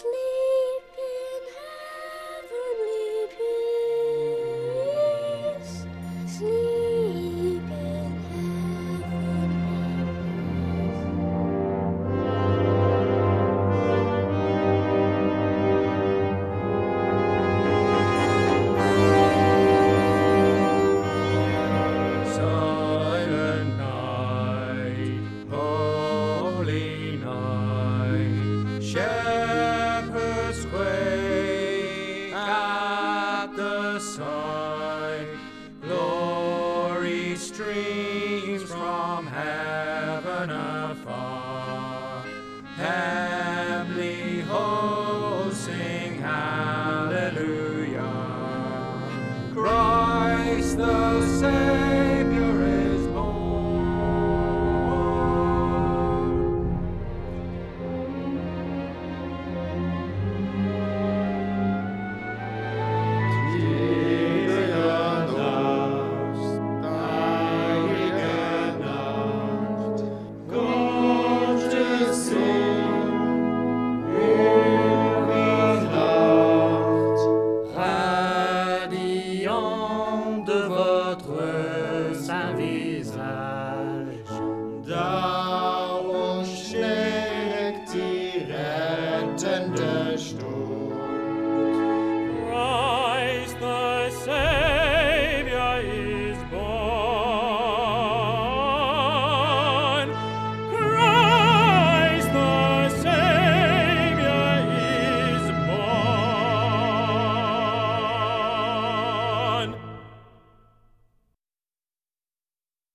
Sleep in heavenly peace. Sleep in Silent night, holy night, shepherds quake at the sight. Glory streams from heaven afar. Heavenly hosts sing hallelujah. Christ the Savior is born. Stille Nacht, heilige Nacht, Gottes Sohn, ewig lacht, Radiant de votre saint visage, darum schlägt die rettende Stunde.